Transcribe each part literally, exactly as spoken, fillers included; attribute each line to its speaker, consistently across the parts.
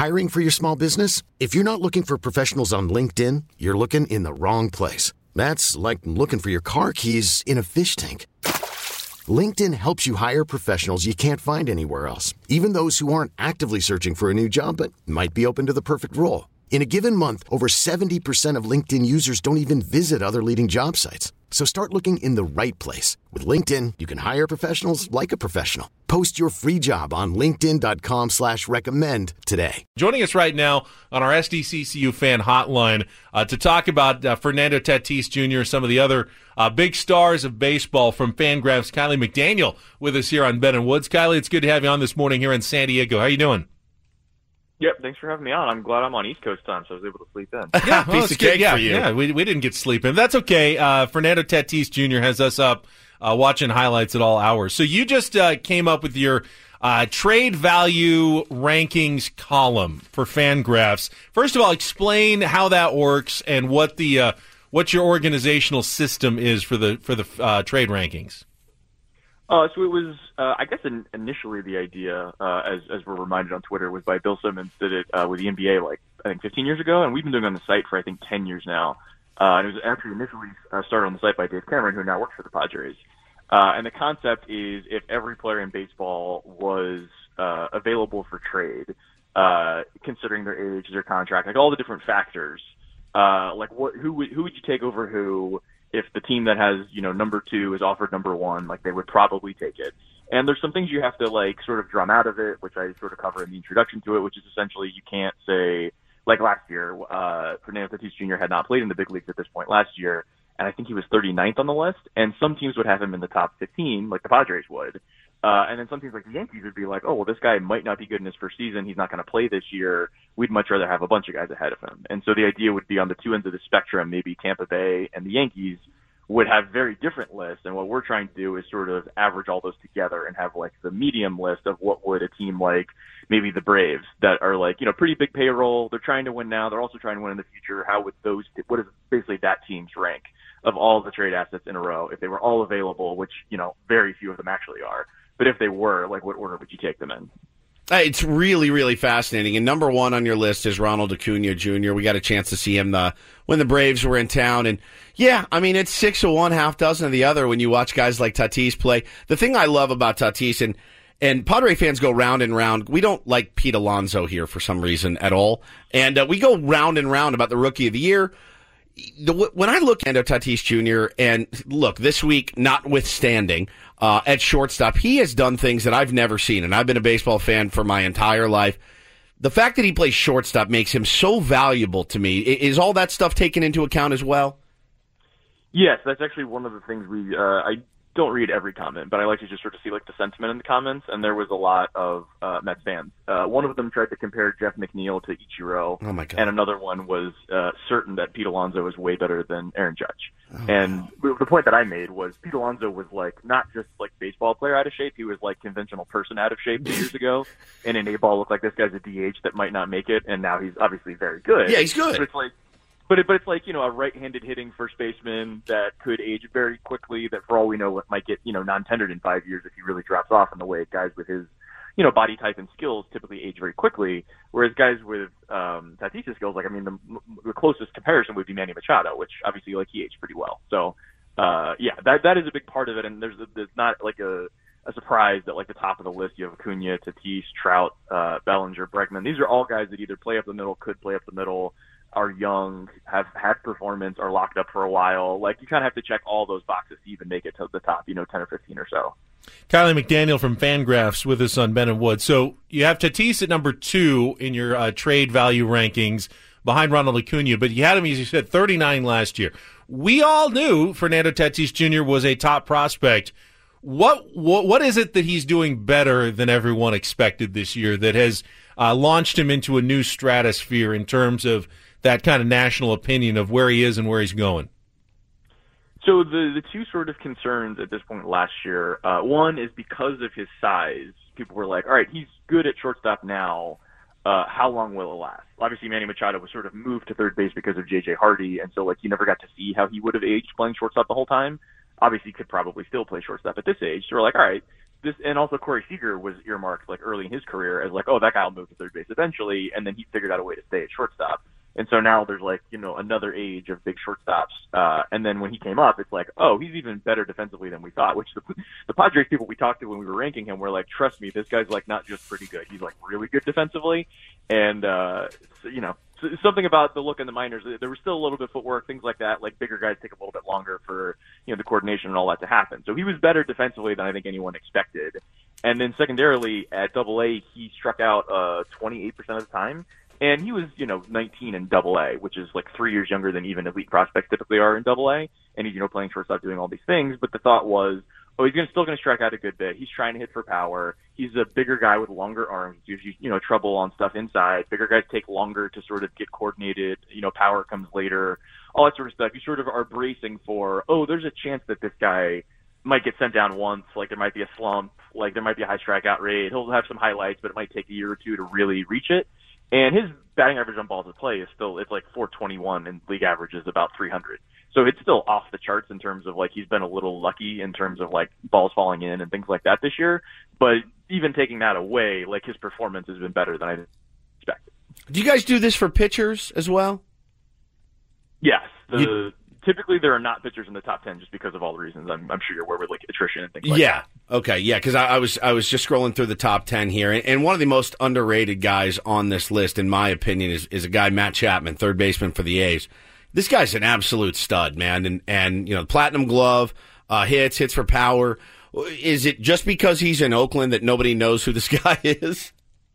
Speaker 1: Hiring for your small business? If you're not looking for professionals on LinkedIn, you're looking in the wrong place. That's like looking for your car keys in a fish tank. LinkedIn helps you hire professionals you can't find anywhere else, even those who aren't actively searching for a new job but might be open to the perfect role. In a given month, over seventy percent of LinkedIn users don't even visit other leading job sites. So start looking in the right place. With LinkedIn, you can hire professionals like a professional. Post your free job on linkedin.com slash recommend today.
Speaker 2: Joining us right now on our S D C C U fan hotline uh, to talk about uh, Fernando Tatis Junior, some of the other uh, big stars of baseball from Fangraphs, Kiley McDaniel with us here on Ben and Woods. Kiley, it's good to have you on this morning here in San Diego. How you doing?
Speaker 3: Yep, thanks for having me on. I'm glad I'm on East Coast time, so I was able to sleep in.
Speaker 2: Yeah,
Speaker 4: well, piece of cake
Speaker 2: yeah,
Speaker 4: for you.
Speaker 2: Yeah, we, we didn't get sleep in. That's okay. Uh, Fernando Tatis Junior has us up uh, watching highlights at all hours. So you just uh, came up with your uh, trade value rankings column for Fangraphs. First of all, explain how that works and what the uh, what your organizational system is for the for the uh, trade rankings.
Speaker 3: Uh, so it was, uh, I guess, in, initially the idea, uh, as as we're reminded on Twitter, was by Bill Simmons. Did it uh, with the N B A like I think fifteen years ago, and we've been doing it on the site for I think ten years now. Uh, and it was actually initially uh, started on the site by Dave Cameron, who now works for the Padres. Uh, and the concept is if every player in baseball was uh, available for trade, uh, considering their age, their contract, like all the different factors, uh, like what who would who would you take over who? If the team that has, you know, number two is offered number one, like they would probably take it. And there's some things you have to like sort of drum out of it, which I sort of cover in the introduction to it, which is essentially you can't say, like last year, uh, Fernando Tatis Junior had not played in the big leagues at this point last year, and I think he was thirty-ninth on the list, and some teams would have him in the top fifteen, like the Padres would. Uh, and then some teams like the Yankees would be like, oh, well, this guy might not be good in his first season. He's not going to play this year. We'd much rather have a bunch of guys ahead of him. And so the idea would be on the two ends of the spectrum, maybe Tampa Bay and the Yankees would have very different lists. And what we're trying to do is sort of average all those together and have like the medium list of what would a team like maybe the Braves that are like, you know, pretty big payroll. They're trying to win now. They're also trying to win in the future. How would those, what is basically that team's rank of all the trade assets in a row if they were all available, which, you know, very few of them actually are. But if they were, like, what order would you take them in?
Speaker 4: It's really, really fascinating. And number one on your list is Ronald Acuna Junior We got a chance to see him the, when the Braves were in town. And, yeah, I mean, it's six of one, half dozen of the other when you watch guys like Tatis play. The thing I love about Tatis, and, and Padre fans go round and round. We don't like Pete Alonso here for some reason at all. And uh, we go round and round about the Rookie of the Year. The, when I look at Tatis Junior, and look, this week, notwithstanding, uh, at shortstop, he has done things that I've never seen, and I've been a baseball fan for my entire life. The fact that he plays shortstop makes him so valuable to me. Is all that stuff taken into account as well?
Speaker 3: Yes, that's actually one of the things we, uh, I don't read every comment, but I like to just sort of see like the sentiment in the comments, and there was a lot of uh, Mets fans. Uh, one of them tried to compare Jeff McNeil to Ichiro,
Speaker 4: oh my God.
Speaker 3: And another one was uh, certain that Pete Alonso is way better than Aaron Judge.
Speaker 4: Oh,
Speaker 3: and
Speaker 4: wow.
Speaker 3: The point that I made was Pete Alonso was like not just like baseball player out of shape, he was like conventional person out of shape two years ago, and in A-ball looked like this guy's a D H that might not make it, and now he's obviously very good.
Speaker 4: Yeah, he's good.
Speaker 3: But it's like, But, it, but it's like, you know, a right-handed hitting first baseman that could age very quickly, that for all we know might get, you know, non-tendered in five years if he really drops off in the way guys with his, you know, body type and skills typically age very quickly, whereas guys with um, Tatis' skills, like, I mean, the, the closest comparison would be Manny Machado, which obviously, like, he aged pretty well. So, uh, yeah, that that is a big part of it, and there's, a, there's not, like, a, a surprise that, like, the top of the list, you have Acuna, Tatis, Trout, uh, Bellinger, Bregman. These are all guys that either play up the middle, could play up the middle, are young, have had performance, are locked up for a while. Like, you kind of have to check all those boxes to even make it to the top, you know, ten or fifteen or so.
Speaker 2: Kiley McDaniel from Fangraphs with us on Ben and Wood. So you have Tatis at number two in your uh, trade value rankings behind Ronald Acuna, but you had him, as you said, thirty-nine last year. We all knew Fernando Tatis Junior was a top prospect. What, what what is it that he's doing better than everyone expected this year that has uh, launched him into a new stratosphere in terms of that kind of national opinion of where he is and where he's going?
Speaker 3: So the the two sort of concerns at this point last year, uh, one is because of his size, people were like, all right, he's good at shortstop now. Uh, how long will it last? Obviously, Manny Machado was sort of moved to third base because of J J Hardy, and so like you never got to see how he would have aged playing shortstop the whole time. Obviously, he could probably still play shortstop at this age. So we're like, all right, this, and also Corey Seager was earmarked like early in his career as like, oh, that guy will move to third base eventually, and then he figured out a way to stay at shortstop. And so now there's like, you know, another age of big shortstops. Uh, and then when he came up, it's like, oh, he's even better defensively than we thought, which the, the Padres people we talked to when we were ranking him were like, trust me, this guy's like not just pretty good. He's like really good defensively. And, uh, so, you know, something about the look in the minors, there was still a little bit of footwork, things like that. Like bigger guys take a little bit longer for, you know, the coordination and all that to happen. So he was better defensively than I think anyone expected. And then secondarily at Double A, he struck out, uh, twenty-eight percent of the time. And he was, you know, nineteen in Double A, which is like three years younger than even elite prospects typically are in Double A. And he's, you know, playing shortstop, doing all these things. But the thought was, oh, he's gonna, still going to strike out a good bit. He's trying to hit for power. He's a bigger guy with longer arms. Gives you, you know, trouble on stuff inside. Bigger guys take longer to sort of get coordinated. You know, power comes later. All that sort of stuff. You sort of are bracing for, oh, there's a chance that this guy might get sent down once. Like there might be a slump. Like there might be a high strikeout rate. He'll have some highlights, but it might take a year or two to really reach it. And his batting average on balls in play is still, it's like four twenty-one, and league average is about three hundred. So it's still off the charts in terms of like he's been a little lucky in terms of like balls falling in and things like that this year. But even taking that away, like his performance has been better than I expected.
Speaker 4: Do you guys do this for pitchers as well?
Speaker 3: Yes. The,
Speaker 4: you,
Speaker 3: typically there are not pitchers in the top ten just because of all the reasons I'm, I'm sure you're aware with like attrition and things like
Speaker 4: yeah.
Speaker 3: that.
Speaker 4: Okay, yeah, because I, I was I was just scrolling through the top ten here, and, and one of the most underrated guys on this list, in my opinion, is, is a guy, Matt Chapman, third baseman for the A's. This guy's an absolute stud, man, and, and you know, platinum glove, uh, hits, hits for power. Is it just because he's in Oakland that nobody knows who this guy is?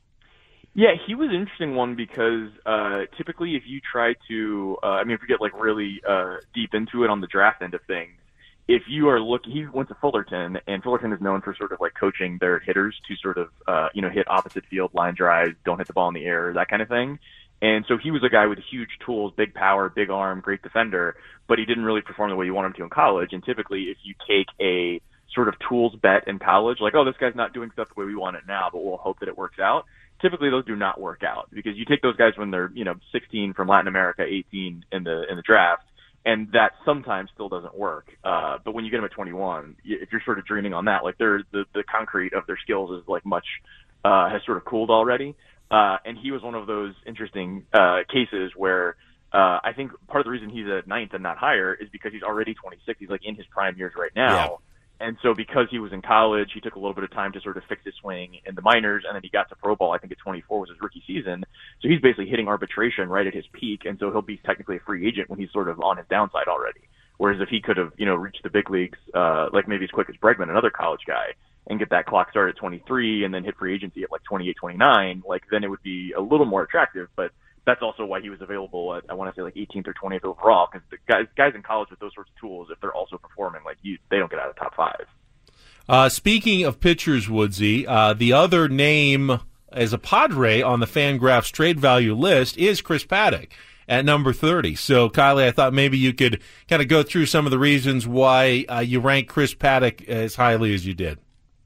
Speaker 3: Yeah, he was an interesting one because uh, typically if you try to, uh, I mean, if you get like really uh, deep into it on the draft end of things, if you are looking, he went to Fullerton, and Fullerton is known for sort of like coaching their hitters to sort of, uh, you know, hit opposite field, line drives, don't hit the ball in the air, that kind of thing. And so he was a guy with huge tools, big power, big arm, great defender, but he didn't really perform the way you want him to in college. And typically if you take a sort of tools bet in college, like, oh, this guy's not doing stuff the way we want it now, but we'll hope that it works out. Typically those do not work out because you take those guys when they're, you know, sixteen from Latin America, eighteen in the, in the draft, and that sometimes still doesn't work. Uh, but when you get them at twenty-one, if you're sort of dreaming on that, like they're, the, the concrete of their skills is like much, uh, has sort of cooled already. Uh, and he was one of those interesting, uh, cases where, uh, I think part of the reason he's at ninth and not higher is because he's already twenty-six. He's like in his prime years right now.
Speaker 4: Yeah.
Speaker 3: And so because he was in college, he took a little bit of time to sort of fix his swing in the minors, and then he got to pro ball, I think at twenty-four was his rookie season. So he's basically hitting arbitration right at his peak, and so he'll be technically a free agent when he's sort of on his downside already. Whereas if he could have, you know, reached the big leagues, uh, like maybe as quick as Bregman, another college guy, and get that clock started at twenty-three and then hit free agency at like twenty-eight, twenty-nine, like then it would be a little more attractive, but that's also why he was available at, I want to say like eighteenth or twentieth overall, because the guys, guys in college with those sorts of tools, if they're also performing, like you, they don't get out of the top five.
Speaker 2: Uh, speaking of pitchers, Woodsy, uh, the other name as a Padre on the Fangraphs trade value list is Chris Paddack at number thirty. So, Kylie, I thought maybe you could kind of go through some of the reasons why uh, you rank Chris Paddack as highly as you did.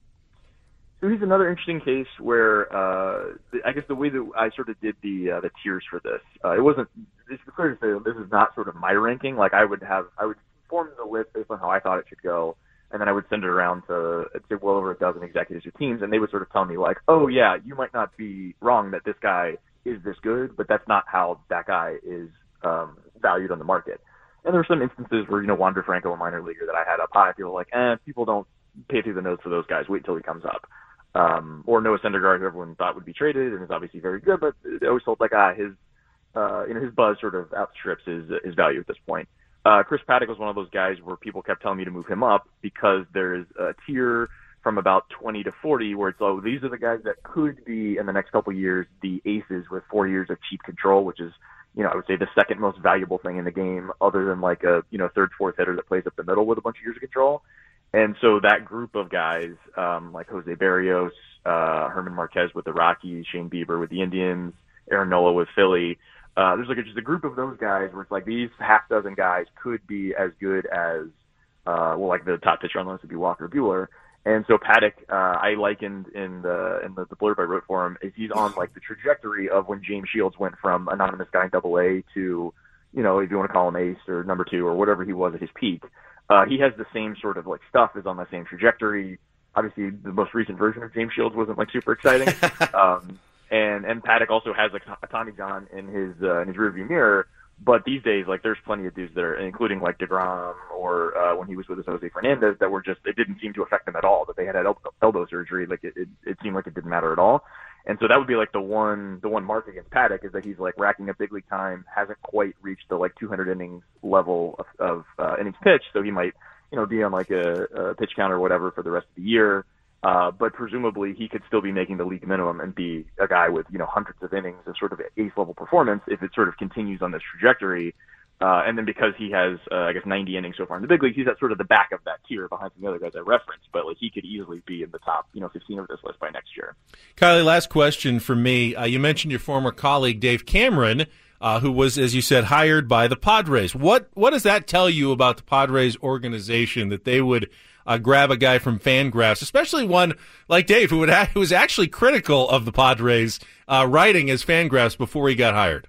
Speaker 3: So he's another interesting case where uh, I guess the way that I sort of did the uh, the tiers for this, uh, it wasn't. It's clear to say this is not sort of my ranking. Like I would have, I would form the list based on how I thought it should go. And then I would send it around to, I'd say, well over a dozen executives or teams, and they would sort of tell me, like, oh, yeah, you might not be wrong that this guy is this good, but that's not how that guy is um, valued on the market. And there were some instances where, you know, Wander Franco, a minor leaguer that I had up high, people were like, eh, people don't pay through the nose for those guys. Wait till he comes up. Um, or Noah Syndergaard, who everyone thought would be traded and is obviously very good, but they always felt like, ah, his, uh, you know, his buzz sort of outstrips his, his value at this point. Uh, Chris Paddack was one of those guys where people kept telling me to move him up because there's a tier from about twenty to forty where it's, oh, these are the guys that could be in the next couple of years the aces with four years of cheap control, which is, you know, I would say the second most valuable thing in the game other than like a, you know, third, fourth hitter that plays up the middle with a bunch of years of control. And so that group of guys, um, like Jose Barrios, uh, Herman Marquez with the Rockies, Shane Bieber with the Indians, Aaron Nola with Philly, Uh, there's like a, just a group of those guys where it's like these half dozen guys could be as good as, uh, well, like the top pitcher on the list would be Walker Buehler. And so Paddack, uh, I likened in the, in the, the blurb I wrote for him is he's on like the trajectory of when James Shields went from anonymous guy in Double A to, you know, if you want to call him ace or number two or whatever he was at his peak. Uh, he has the same sort of like stuff is on the same trajectory. obviously the most recent version of James Shields wasn't like super exciting. um, and and Paddock also has like a Tommy John in his uh, in his rearview mirror. But these days, like, there's plenty of dudes that are, including like DeGrom or uh, when he was with us, Jose Fernandez, that were just, it didn't seem to affect them at all. That they had had elbow, elbow surgery, like it, it, it seemed like it didn't matter at all. And so that would be like the one, the one mark against Paddock is that he's like racking up big league time, hasn't quite reached the like two hundred innings level of, of uh, innings pitched. So he might, you know, be on like a, a pitch count or whatever for the rest of the year. Uh, but presumably he could still be making the league minimum and be a guy with, you know, hundreds of innings of sort of ace level performance if it sort of continues on this trajectory. Uh, and then because he has, uh, I guess, ninety innings so far in the big league, he's at sort of the back of that tier behind some of the other guys I referenced. But like he could easily be in the top, you know, fifteen of this list by next year.
Speaker 2: Kiley, last question for me. Uh, you mentioned your former colleague Dave Cameron, uh, who was, as you said, hired by the Padres. What what does that tell you about the Padres organization that they would uh, grab a guy from Fangraphs, especially one like Dave, who would ha- who was actually critical of the Padres, uh, writing as Fangraphs before he got hired?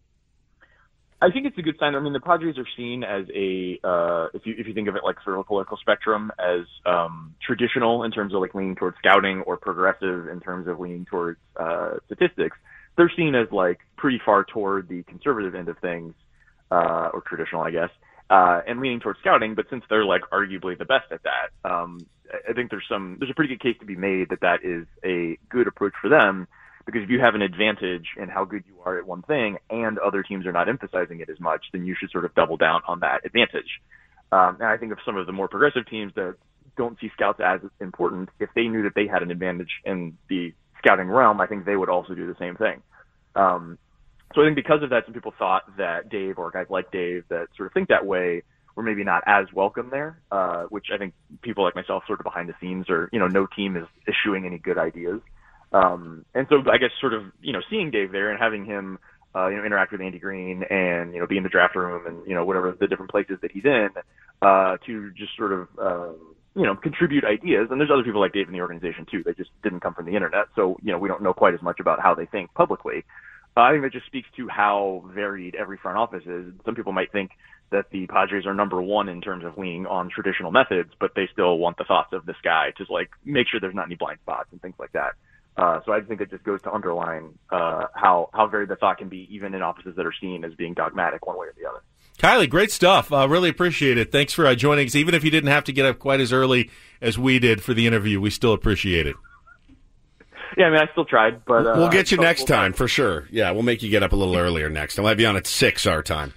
Speaker 3: I think it's a good sign. I mean, the Padres are seen as a, uh, if you if you think of it like sort of a political spectrum, as um, traditional in terms of like leaning towards scouting, or progressive in terms of leaning towards uh, statistics. They're seen as like pretty far toward the conservative end of things, uh, or traditional, I guess, uh, and leaning towards scouting. But since they're like arguably the best at that, um, I think there's some there's a pretty good case to be made that that is a good approach for them. Because if you have an advantage in how good you are at one thing and other teams are not emphasizing it as much, then you should sort of double down on that advantage. Um, and I think of some of the more progressive teams that don't see scouts as important, if they knew that they had an advantage in the scouting realm, I think they would also do the same thing. Um, so I think because of that, some people thought that Dave, or guys like Dave that sort of think that way, were maybe not as welcome there, uh, which I think people like myself sort of behind the scenes, or, you know, no team is issuing any good ideas. Um, and so I guess sort of, you know, seeing Dave there and having him, uh, you know, interact with Andy Green and, you know, be in the draft room and, you know, whatever the different places that he's in, uh, to just sort of, uh, you know, contribute ideas. And there's other people like Dave in the organization too. They just didn't come from the internet. So, you know, we don't know quite as much about how they think publicly. Uh, I think that just speaks to how varied every front office is. Some people might think that the Padres are number one in terms of leaning on traditional methods, but they still want the thoughts of this guy to like make sure there's not any blind spots and things like that. Uh, so I think it just goes to underline uh, how how varied the thought can be, even in offices that are seen as being dogmatic one way or the other.
Speaker 2: Kiley, great stuff. Uh, really appreciate it. Thanks for uh, joining us. Even if you didn't have to get up quite as early as we did for the interview, we still appreciate it.
Speaker 3: Yeah, I mean, I still tried, but uh,
Speaker 4: we'll get you
Speaker 3: we'll,
Speaker 4: next
Speaker 3: we'll
Speaker 4: time for sure. Yeah, we'll make you get up a little earlier next. I'll have you on at six our time.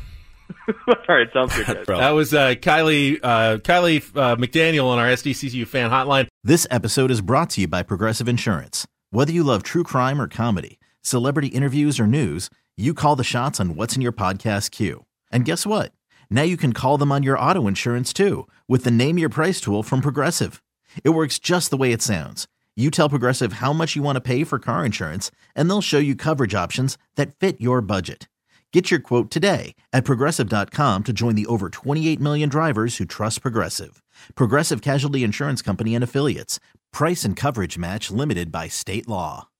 Speaker 3: All right, sounds good, guys.
Speaker 2: That was uh, Kiley uh, Kiley uh, McDaniel on our S D C C U fan hotline.
Speaker 5: This episode is brought to you by Progressive Insurance. Whether you love true crime or comedy, celebrity interviews or news, you call the shots on what's in your podcast queue. And guess what? Now you can call them on your auto insurance too, with the Name Your Price tool from Progressive. It works just the way it sounds. You tell Progressive how much you want to pay for car insurance, and they'll show you coverage options that fit your budget. Get your quote today at Progressive dot com to join the over twenty-eight million drivers who trust Progressive. Progressive Casualty Insurance Company and Affiliates. Price and coverage match limited by state law.